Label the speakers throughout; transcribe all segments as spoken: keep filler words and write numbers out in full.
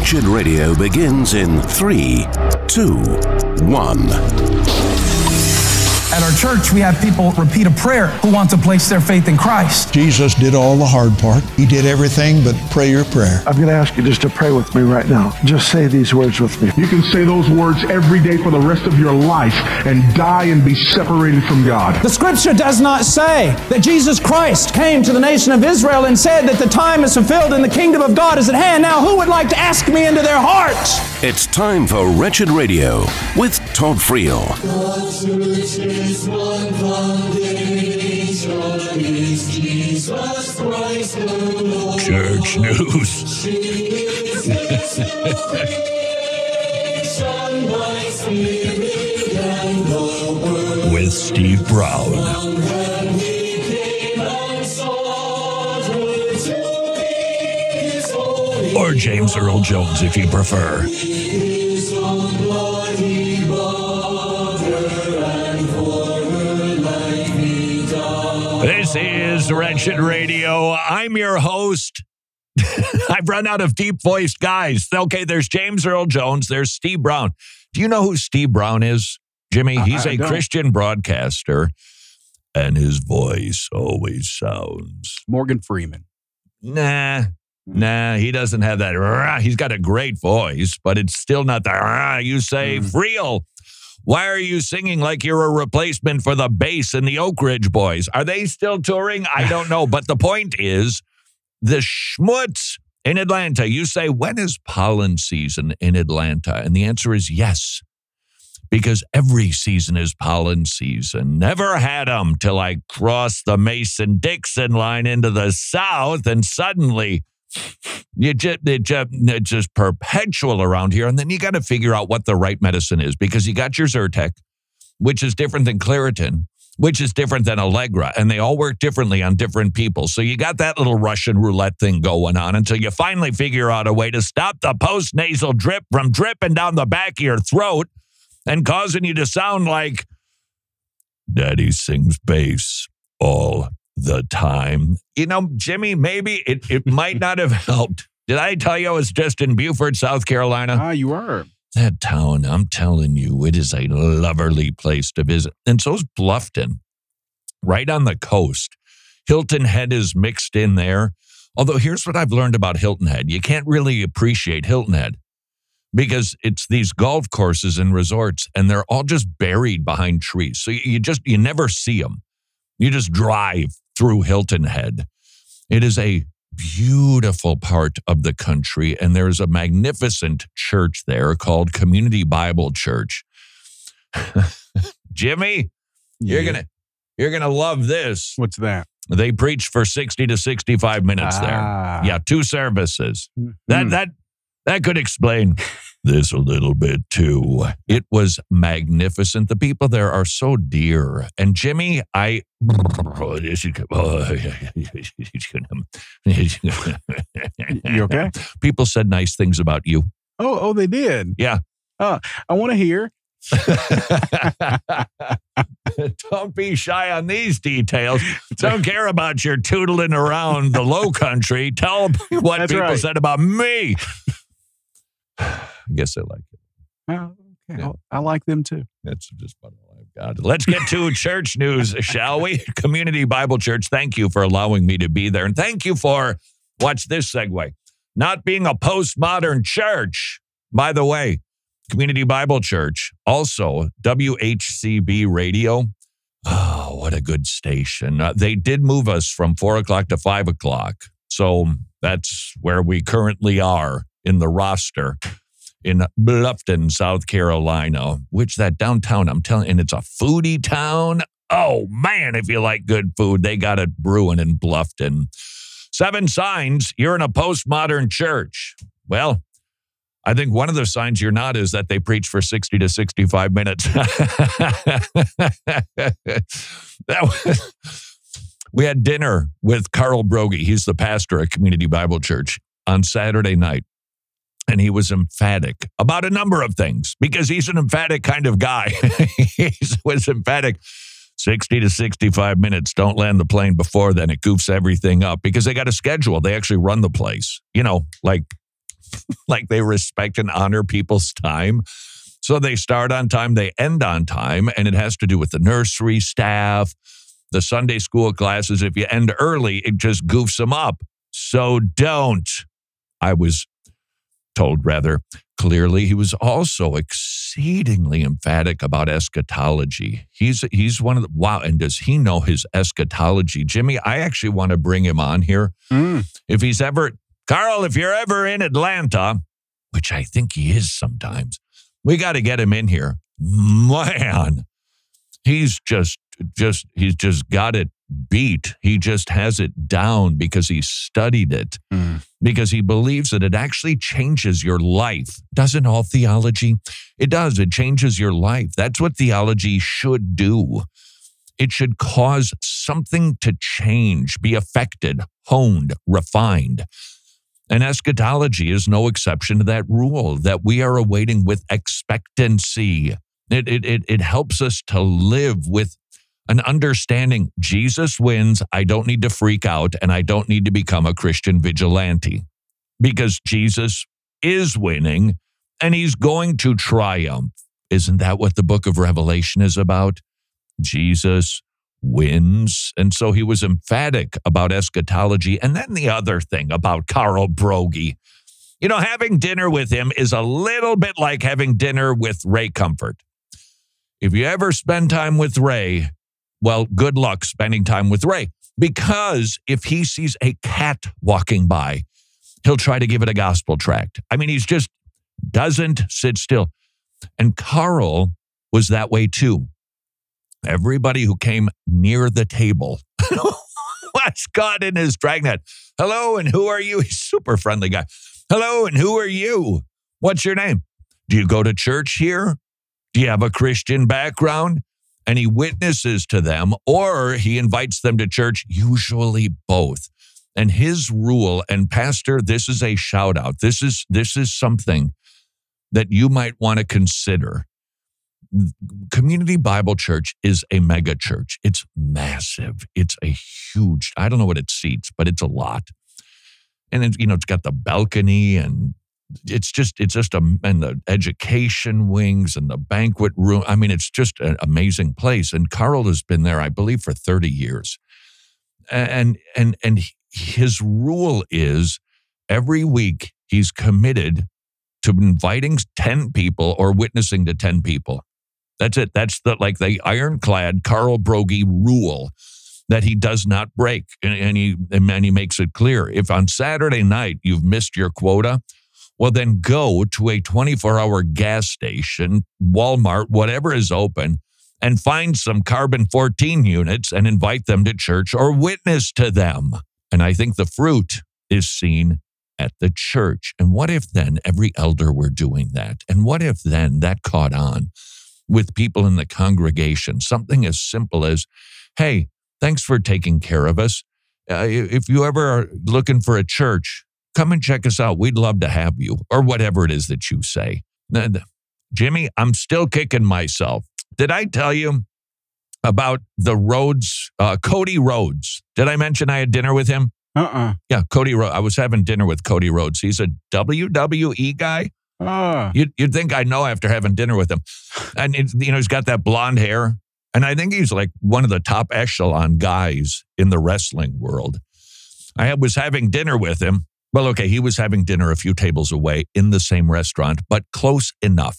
Speaker 1: Wretched Radio begins in three, two, one.
Speaker 2: At our church, we have people repeat a prayer who want to place their faith in Christ.
Speaker 3: Jesus did all the hard part. He did everything but pray your prayer.
Speaker 4: I'm going to ask you just to pray with me right now. Just say these words with me.
Speaker 5: You can say those words every day for the rest of your life and die and be separated from God.
Speaker 2: The scripture does not say that Jesus Christ came to the nation of Israel and said that the time is fulfilled and the kingdom of God is at hand. Now, who would like to ask me into their hearts?
Speaker 1: It's time for Wretched Radio with Todd Friel.
Speaker 6: God's church is one foundation, is Jesus Christ the Lord.
Speaker 7: Church news. With Steve Brown. Or James Earl Jones, if you prefer. This is Wretched Radio. I'm your host. I've run out of deep-voiced guys. Okay, there's James Earl Jones. There's Steve Brown. Do you know who Steve Brown is, Jimmy? He's a Christian broadcaster, and his voice always sounds...
Speaker 8: Morgan Freeman.
Speaker 7: Nah. Nah, he doesn't have that. Rah. He's got a great voice, but it's still not the rah. You say, mm. Friel, why are you singing like you're a replacement for the bass in the Oak Ridge Boys? Are they still touring? I don't know. But the point is, the schmutz in Atlanta. You say, when is pollen season in Atlanta? And the answer is yes, because every season is pollen season. Never had them till I crossed the Mason-Dixon line into the south, and suddenly... You just, it just, it's just perpetual around here. And then you got to figure out what the right medicine is, because you got your Zyrtec, which is different than Claritin, which is different than Allegra. And they all work differently on different people. So you got that little Russian roulette thing going on until you finally figure out a way to stop the post-nasal drip from dripping down the back of your throat and causing you to sound like Daddy sings bass all the time. You know, Jimmy, maybe it, it might not have helped. Did I tell you I was just in Beaufort, South Carolina?
Speaker 8: Ah, you were.
Speaker 7: That town, I'm telling you, it is a lovely place to visit. And so is Bluffton, right on the coast. Hilton Head is mixed in there. Although here's what I've learned about Hilton Head. You can't really appreciate Hilton Head because it's these golf courses and resorts, and they're all just buried behind trees. So you just, you never see them. You just drive through Hilton Head. It is a beautiful part of the country, and there's a magnificent church there called Community Bible Church. Jimmy, yeah. you're gonna you're gonna love this.
Speaker 8: What's that?
Speaker 7: They preach for sixty to sixty-five minutes ah. there. Yeah, two services. Mm-hmm. That that that could explain this a little bit too. It was magnificent. The people there are so dear. And Jimmy, I...
Speaker 8: You okay?
Speaker 7: People said nice things about you.
Speaker 8: Oh, oh, they did?
Speaker 7: Yeah.
Speaker 8: Oh, I want to hear.
Speaker 7: Don't be shy on these details. Don't care about your tootling around the low country. Tell me what
Speaker 8: That's
Speaker 7: people
Speaker 8: right.
Speaker 7: said about me. I guess I like it.
Speaker 8: Oh, okay. Yeah. I like them too.
Speaker 7: That's just about all I've got. Let's get to church news, shall we? Community Bible Church, thank you for allowing me to be there. And thank you for, watch this segue, not being a postmodern church. By the way, Community Bible Church, also W H C B Radio. Oh, what a good station. Uh, they did move us from four o'clock to five o'clock. So that's where we currently are in the roster in Bluffton, South Carolina, which that downtown, I'm telling you, and it's a foodie town. Oh, man, if you like good food, they got it brewing in Bluffton. Seven signs you're in a postmodern church. Well, I think one of the signs you're not is that they preach for sixty to sixty-five minutes. that was, we had dinner with Carl Broggie. He's the pastor at Community Bible Church on Saturday night. And he was emphatic about a number of things because he's an emphatic kind of guy. He was emphatic. sixty to sixty-five minutes. Don't land the plane before then. It goofs everything up because they got a schedule. They actually run the place. You know, like like they respect and honor people's time. So they start on time, they end on time, and it has to do with the nursery staff, the Sunday school classes. If you end early, it just goofs them up. So don't. I was told rather clearly. He was also exceedingly emphatic about eschatology. He's he's one of the, wow, and does he know his eschatology? Jimmy, I actually want to bring him on here.
Speaker 8: Mm.
Speaker 7: If he's ever, Carl, if you're ever in Atlanta, which I think he is sometimes, we got to get him in here. Man, he's just, just, he's just got it beat. He just has it down because he studied it,
Speaker 8: mm.
Speaker 7: because he believes that it actually changes your life. Doesn't all theology? It does. It changes your life. That's what theology should do. It should cause something to change, be affected, honed, refined. And eschatology is no exception to that rule that we are awaiting with expectancy. It, it, it, it helps us to live with an understanding Jesus wins. I don't need to freak out, and I don't need to become a Christian vigilante because Jesus is winning and he's going to triumph. Isn't that what the book of Revelation is about? Jesus wins. And so he was emphatic about eschatology. And then the other thing about Carl Broggi, you know, having dinner with him is a little bit like having dinner with Ray Comfort. If you ever spend time with Ray, well, good luck spending time with Ray, because if he sees a cat walking by, he'll try to give it a gospel tract. I mean, he's just doesn't sit still. And Carl was that way too. Everybody who came near the table was caught in his dragnet. Hello, and who are you? He's a super friendly guy. Hello, and who are you? What's your name? Do you go to church here? Do you have a Christian background? And he witnesses to them, or he invites them to church, usually both. And his rule, and Pastor, this is a shout out. This is, this is something that you might want to consider. Community Bible Church is a mega church. It's massive. It's a huge, I don't know what it seats, but it's a lot. And it, you know, it's got the balcony, and it's just, it's just a, and the education wings and the banquet room. I mean, it's just an amazing place. And Carl has been there, I believe, for thirty years. And, and, and his rule is every week he's committed to inviting ten people or witnessing to ten people. That's it. That's the like the ironclad Carl Broggi rule that he does not break. And, and, he, and he makes it clear. If on Saturday night you've missed your quota, well, then go to a twenty-four hour gas station, Walmart, whatever is open, and find some carbon fourteen units and invite them to church or witness to them. And I think the fruit is seen at the church. And what if then every elder were doing that? And what if then that caught on with people in the congregation? Something as simple as, hey, thanks for taking care of us. Uh, if you ever are looking for a church, come and check us out. We'd love to have you, or whatever it is that you say. Jimmy, I'm still kicking myself. Did I tell you about the Rhodes, uh, Cody Rhodes? Did I mention I had dinner with him?
Speaker 8: Uh-uh.
Speaker 7: Yeah, Cody Rhodes. I was having dinner with Cody Rhodes. He's a W W E guy.
Speaker 8: Ah.
Speaker 7: You'd, you'd think I know after having dinner with him. And, it, you know, he's got that blonde hair. And I think he's like one of the top echelon guys in the wrestling world. I was having dinner with him. Well, okay, he was having dinner a few tables away in the same restaurant, but close enough.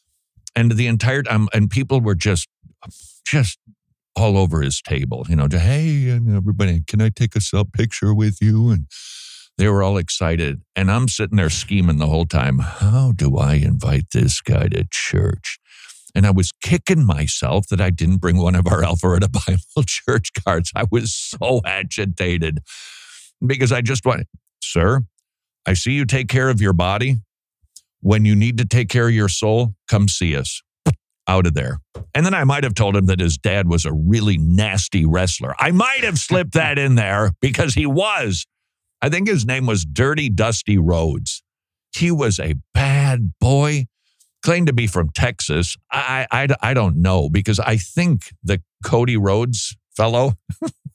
Speaker 7: And the entire time, and people were just, just all over his table, you know, to, hey, and everybody, can I take a self picture with you? And they were all excited. And I'm sitting there scheming the whole time. How do I invite this guy to church? And I was kicking myself that I didn't bring one of our Alpharetta Bible Church cards. I was so agitated because I just wanted, sir, I see you take care of your body. When you need to take care of your soul, come see us. Out of there. And then I might have told him that his dad was a really nasty wrestler. I might have slipped that in there because he was. I think his name was Dirty Dusty Rhodes. He was a bad boy. Claimed to be from Texas. I, I, I don't know, because I think the Cody Rhodes fellow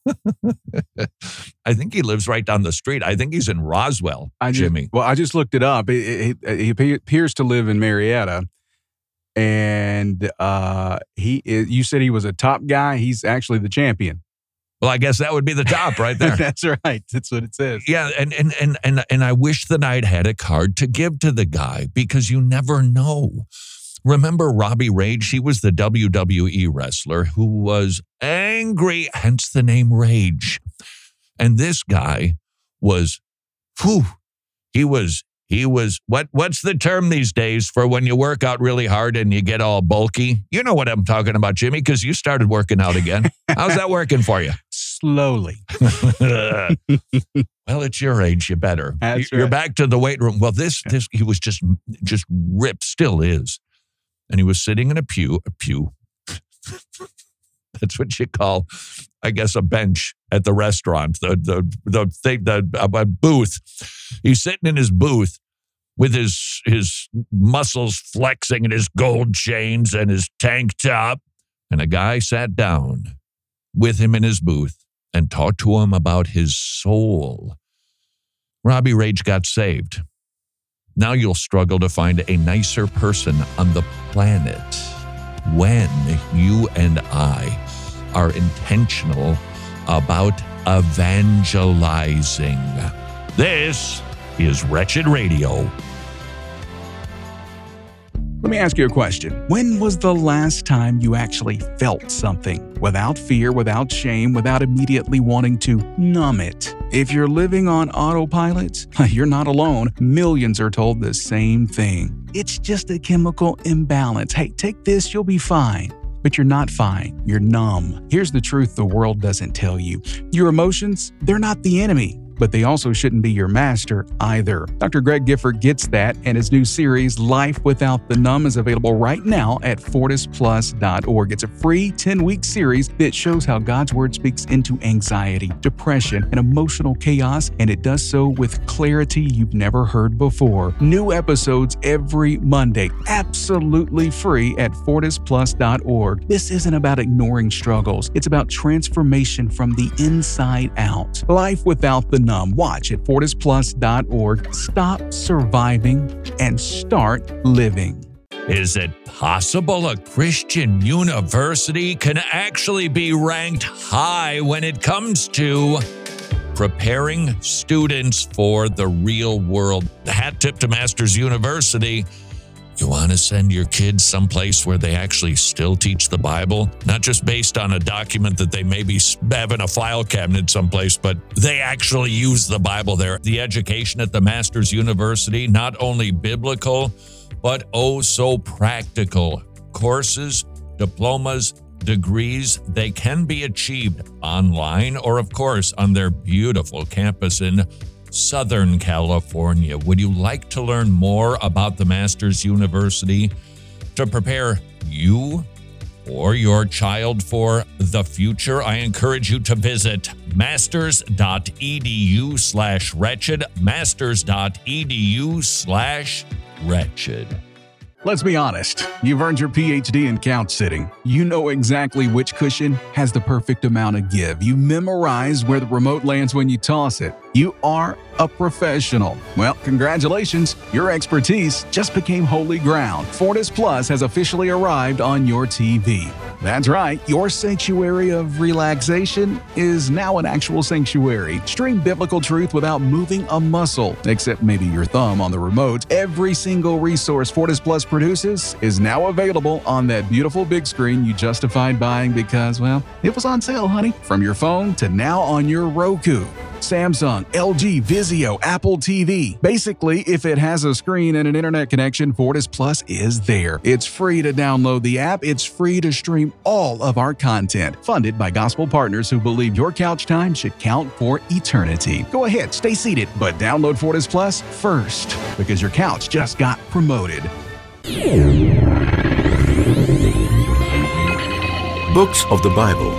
Speaker 7: I think he lives right down the street. I think he's in Roswell,
Speaker 8: I just,
Speaker 7: Jimmy.
Speaker 8: Well, I just looked it up. He, he, he appears to live in Marietta. And uh, he is, you said he was a top guy. He's actually the champion.
Speaker 7: Well, I guess that would be the top right there.
Speaker 8: That's right. That's what it says.
Speaker 7: Yeah, and, and and and and I wish that I'd had a card to give to the guy because you never know. Remember Robbie Rage? He was the W W E wrestler who was angry, hence the name Rage. And this guy was, whew, he was, he was, what? what's the term these days for when you work out really hard and you get all bulky? You know what I'm talking about, Jimmy, because you started working out again. How's that working for you?
Speaker 8: Slowly.
Speaker 7: Well, it's your age. You better.
Speaker 8: That's
Speaker 7: You're
Speaker 8: right.
Speaker 7: back to the weight room. Well, this, this, he was just, just ripped, still is. And he was sitting in a pew, a pew. That's what you call, I guess, a bench at the restaurant, the the the thing, the uh, booth. He's sitting in his booth with his his muscles flexing and his gold chains and his tank top. And a guy sat down with him in his booth and talked to him about his soul. Robbie Rage got saved. Now you'll struggle to find a nicer person on the planet when you and I are intentional about evangelizing. This is Wretched Radio.
Speaker 8: Let me ask you a question. When was the last time you actually felt something without fear, without shame, without immediately wanting to numb it? If you're living on autopilot, you're not alone. Millions are told the same thing. It's just a chemical imbalance. Hey, take this, you'll be fine. But you're not fine. You're numb. Here's the truth the world doesn't tell you. Your emotions, they're not the enemy, but they also shouldn't be your master either. Doctor Greg Gifford gets that, and his new series, Life Without the Numb, is available right now at fortis plus dot org. It's a free ten-week series that shows how God's Word speaks into anxiety, depression, and emotional chaos, and it does so with clarity you've never heard before. New episodes every Monday, absolutely free at fortis plus dot org. This isn't about ignoring struggles. It's about transformation from the inside out. Life Without the Numb. Watch at fortis plus dot org. Stop surviving and start living.
Speaker 7: Is it possible a Christian university can actually be ranked high when it comes to preparing students for the real world? The hat tip to Masters University. You want to send your kids someplace where they actually still teach the Bible? Not just based on a document that they maybe have in a file cabinet someplace, but they actually use the Bible there. The education at the Masters University, not only biblical, but oh so practical. Courses, diplomas, degrees, they can be achieved online or, of course, on their beautiful campus in Southern California. Would you like to learn more about the Masters University to prepare you or your child for the future? I encourage you to visit masters.edu slash wretched, masters.edu slash wretched.
Speaker 8: Let's be honest, you've earned your P H D in couch sitting. You know exactly which cushion has the perfect amount of give. You memorize where the remote lands when you toss it. You are a professional. Well, congratulations, your expertise just became holy ground. Fortis Plus has officially arrived on your T V. That's right, your sanctuary of relaxation is now an actual sanctuary. Stream biblical truth without moving a muscle, except maybe your thumb on the remote. Every single resource Fortis Plus produces is now available on that beautiful big screen you justified buying because, well, it was on sale, honey. From your phone to now on your Roku, Samsung, L G, Vizio, Apple T V. Basically, if it has a screen and an internet connection, Fortis Plus is there. It's free to download the app. It's free to stream all of our content. Funded by gospel partners who believe your couch time should count for eternity. Go ahead, stay seated, but download Fortis Plus first because your couch just got promoted.
Speaker 9: Books of the Bible.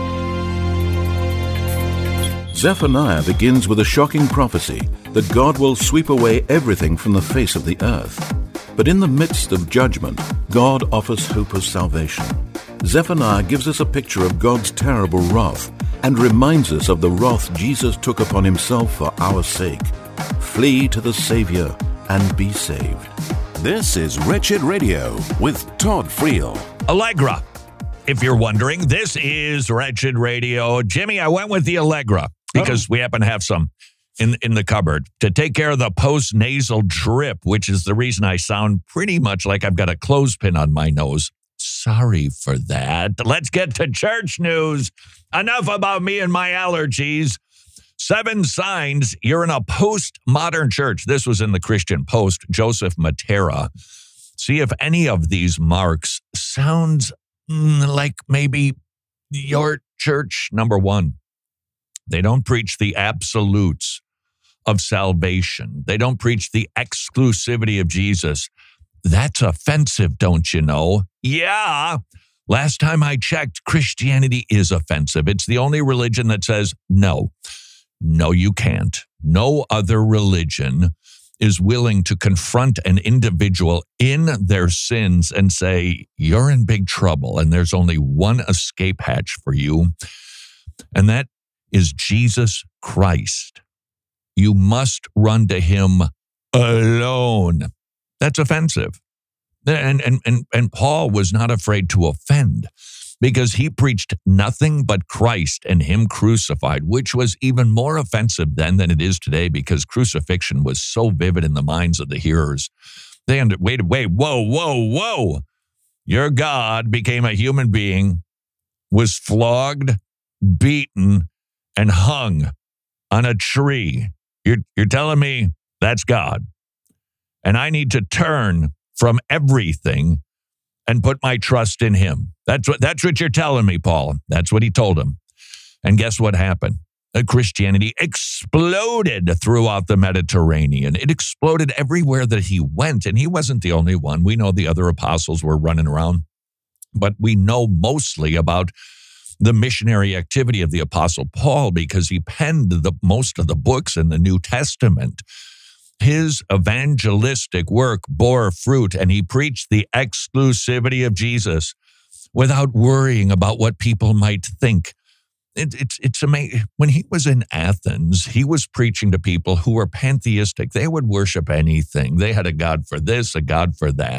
Speaker 9: Zephaniah begins with a shocking prophecy that God will sweep away everything from the face of the earth. But in the midst of judgment, God offers hope of salvation. Zephaniah gives us a picture of God's terrible wrath and reminds us of the wrath Jesus took upon himself for our sake. Flee to the Savior and be saved.
Speaker 1: This is Wretched Radio with Todd Friel.
Speaker 7: Allegra. If you're wondering, this is Wretched Radio. Jimmy, I went with the Allegra because oh. we happen to have some in, in the cupboard to take care of the post-nasal drip, which is the reason I sound pretty much like I've got a clothespin on my nose. Sorry for that. Let's get to church news. Enough about me and my allergies. Seven signs you're in a postmodern church. This was in the Christian Post. Joseph Matera. See if any of these marks sounds mm, like maybe your church. Number one, they don't preach the absolutes of salvation. They don't preach the exclusivity of Jesus. That's offensive, don't you know? Yeah. Last time I checked, Christianity is offensive. It's the only religion that says, no, no, you can't. No other religion is willing to confront an individual in their sins and say, you're in big trouble, and there's only one escape hatch for you, and that is Jesus Christ. You must run to him alone. That's offensive. And, and, and, and Paul was not afraid to offend because he preached nothing but Christ and him crucified, which was even more offensive then than it is today because crucifixion was so vivid in the minds of the hearers. They under, wait, wait, whoa, whoa, whoa. Your God became a human being, was flogged, beaten, and hung on a tree. You're, you're telling me that's God. And I need to turn from everything and put my trust in him. That's what that's what you're telling me, Paul. That's what he told him. And guess what happened? Uh, Christianity exploded throughout the Mediterranean. It exploded everywhere that he went, and he wasn't the only one. We know the other apostles were running around, but we know mostly about the missionary activity of the Apostle Paul because he penned the most of the books in the New Testament. His evangelistic work bore fruit, and he preached the exclusivity of Jesus without worrying about what people might think. It, it's it's amazing. When he was in Athens, he was preaching to people who were pantheistic. They would worship anything. They had a God for this, a God for that.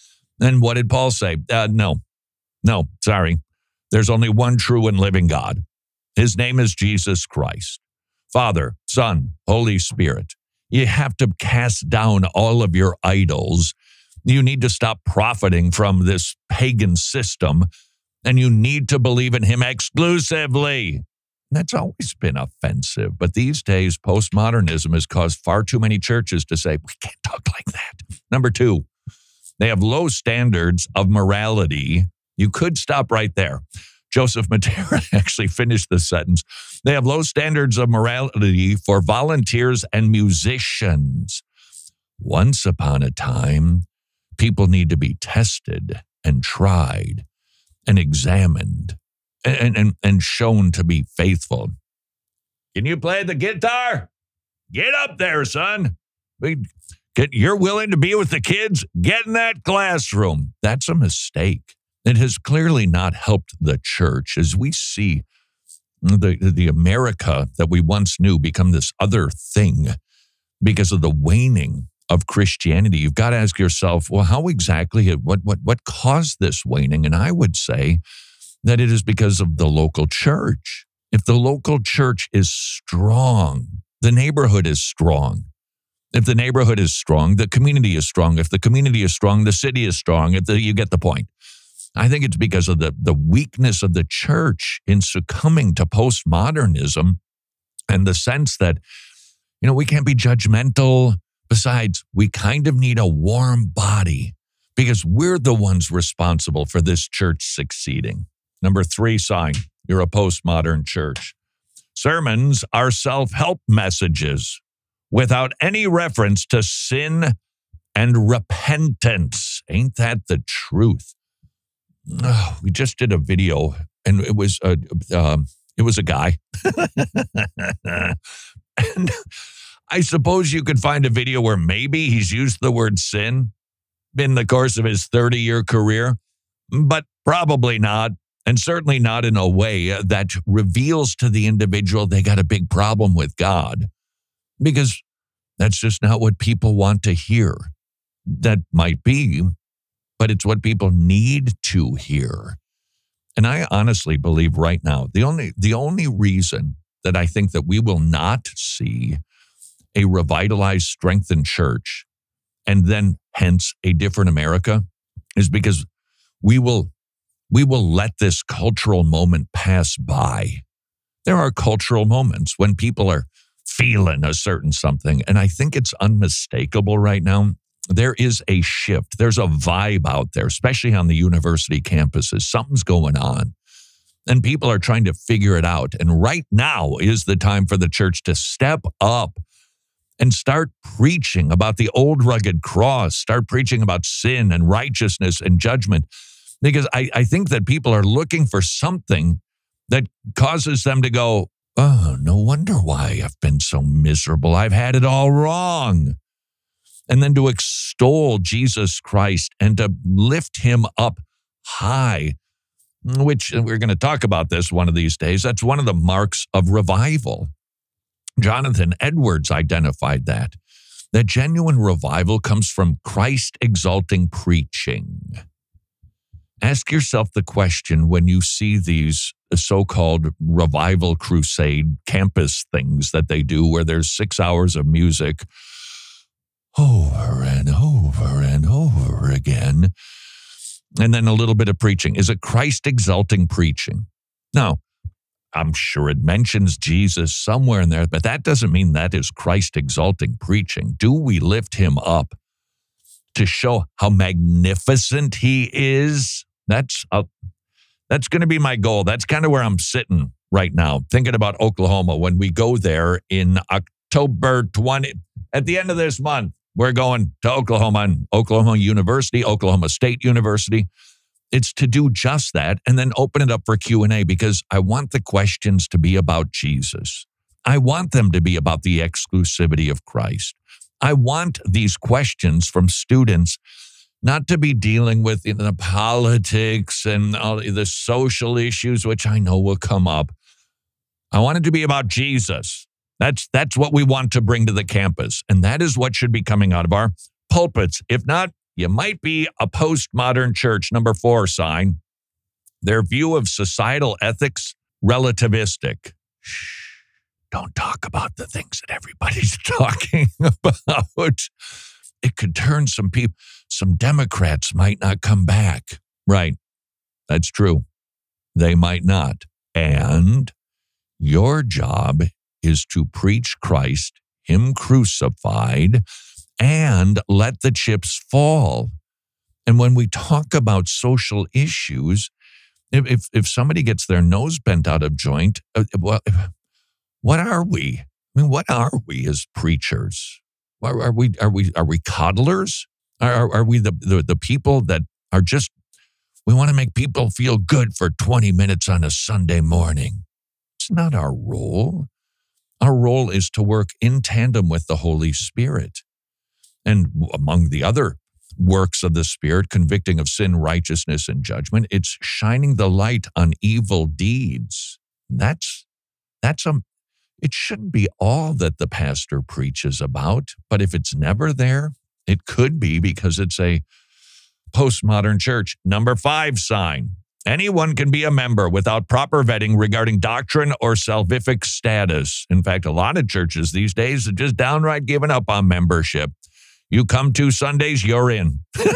Speaker 7: And what did Paul say? Uh, no, no, sorry. There's only one true and living God. His name is Jesus Christ. Father, Son, Holy Spirit. You have to cast down all of your idols. You need to stop profiting from this pagan system, and you need to believe in him exclusively. That's always been offensive, but these days, postmodernism has caused far too many churches to say, we can't talk like that. Number two, they have low standards of morality. You could stop right there. Joseph Matera actually finished the sentence. They have low standards of morality for volunteers and musicians. Once upon a time, people need to be tested and tried and examined and, and, and shown to be faithful. Can you play the guitar? Get up there, son. You're willing to be with the kids? Get in that classroom. That's a mistake. It has clearly not helped the church as we see the, the America that we once knew become this other thing because of the waning of Christianity. You've got to ask yourself, well, how exactly, what, what, what caused this waning? And I would say that it is because of the local church. If the local church is strong, the neighborhood is strong. If the neighborhood is strong, the community is strong. If the community is strong, the city is strong. If the, you get the point. I think it's because of the, the weakness of the church in succumbing to postmodernism and the sense that, you know, we can't be judgmental. Besides, we kind of need a warm body because we're the ones responsible for this church succeeding. Number three sign, you're a postmodern church. Sermons are self-help messages without any reference to sin and repentance. Ain't that the truth? Oh, we just did a video, and it was a um, it was a guy, and I suppose you could find a video where maybe he's used the word sin in the course of his thirty-year career, but probably not. And certainly not in a way that reveals to the individual they got a big problem with God, because that's just not what people want to hear. That might be, but it's what people need to hear. And I honestly believe right now, the only the only reason that I think that we will not see a revitalized, strengthened church and then hence a different America is because we will we will let this cultural moment pass by. There are cultural moments when people are feeling a certain something, and I think it's unmistakable right now. There is a shift. There's a vibe out there, especially on the university campuses. Something's going on, and people are trying to figure it out. And right now is the time for the church to step up and start preaching about the old rugged cross, start preaching about sin and righteousness and judgment. Because I, I think that people are looking for something that causes them to go, oh, no wonder why I've been so miserable. I've had it all wrong. And then to extol Jesus Christ and to lift him up high, which we're going to talk about this one of these days. That's one of the marks of revival. Jonathan Edwards identified that, that genuine revival comes from Christ-exalting preaching. Ask yourself the question when you see these so-called revival crusade campus things that they do where there's six hours of music over and over and over again, and then a little bit of preaching. Is it Christ-exalting preaching? Now, I'm sure it mentions Jesus somewhere in there, but that doesn't mean that is Christ-exalting preaching. Do we lift him up to show how magnificent he is? That's a, that's going to be my goal. That's kind of where I'm sitting right now, thinking about Oklahoma. When we go there in October twentieth, at the end of this month, we're going to Oklahoma and Oklahoma University, Oklahoma State University. It's to do just that and then open it up for Q and A, because I want the questions to be about Jesus. I want them to be about the exclusivity of Christ. I want these questions from students not to be dealing with you know, the politics and all the social issues, which I know will come up. I want it to be about Jesus. That's, that's what we want to bring to the campus. And that is what should be coming out of our pulpits. If not, you might be a postmodern church. Number four sign, their view of societal ethics, relativistic. Shh, don't talk about the things that everybody's talking about. It could turn some people, some Democrats might not come back. Right. That's true. They might not. And your job is to preach Christ, him crucified, and let the chips fall. And when we talk about social issues, if if, if somebody gets their nose bent out of joint, uh, well, what are we? I mean, what are we as preachers? Are, are we are we are we coddlers? Are are we the, the the people that are just, we want to make people feel good for twenty minutes on a Sunday morning? It's not our role. Our role is to work in tandem with the Holy Spirit. And among the other works of the Spirit, convicting of sin, righteousness, and judgment, it's shining the light on evil deeds. That's, that's a, it shouldn't be all that the pastor preaches about, but if it's never there, it could be because it's a postmodern church. Number five sign, anyone can be a member without proper vetting regarding doctrine or salvific status. In fact, a lot of churches these days are just downright giving up on membership. You come two Sundays, you're in.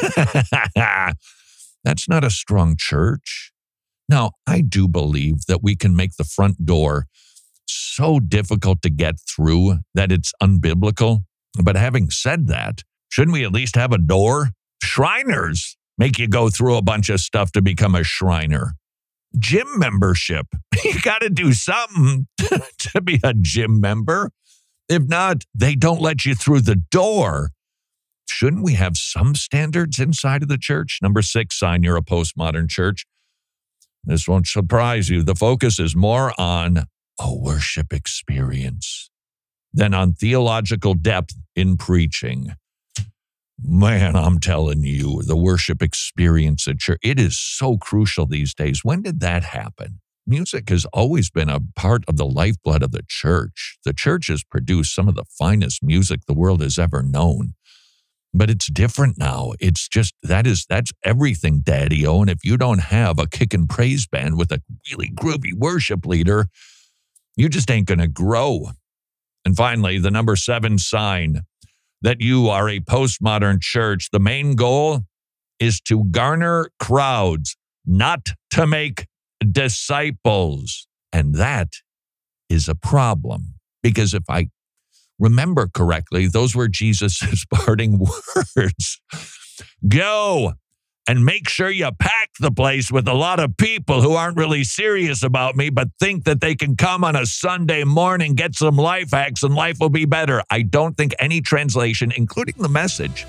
Speaker 7: That's not a strong church. Now, I do believe that we can make the front door so difficult to get through that it's unbiblical. But having said that, shouldn't we at least have a door? Shriners make you go through a bunch of stuff to become a Shriner. Gym membership. You got to do something to be a gym member. If not, they don't let you through the door. Shouldn't we have some standards inside of the church? Number six sign, you're a postmodern church. This won't surprise you. The focus is more on a worship experience than on theological depth in preaching. Man, I'm telling you, the worship experience at church, it is so crucial these days. When did that happen? Music has always been a part of the lifeblood of the church. The church has produced some of the finest music the world has ever known. But it's different now. It's just, that is, that's everything, Daddy-O. And if you don't have a kick and praise band with a really groovy worship leader, you just ain't going to grow. And finally, the number seven sign that you are a postmodern church, the main goal is to garner crowds, not to make disciples. And that is a problem. Because if I remember correctly, those were Jesus' parting words. Go and make sure you pack the place with a lot of people who aren't really serious about me, but think that they can come on a Sunday morning, get some life hacks, and life will be better. I don't think any translation, including the Message,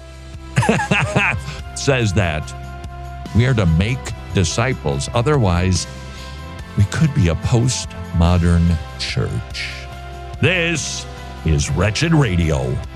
Speaker 7: says that. We are to make disciples. Otherwise, we could be a postmodern church. This is Wretched Radio.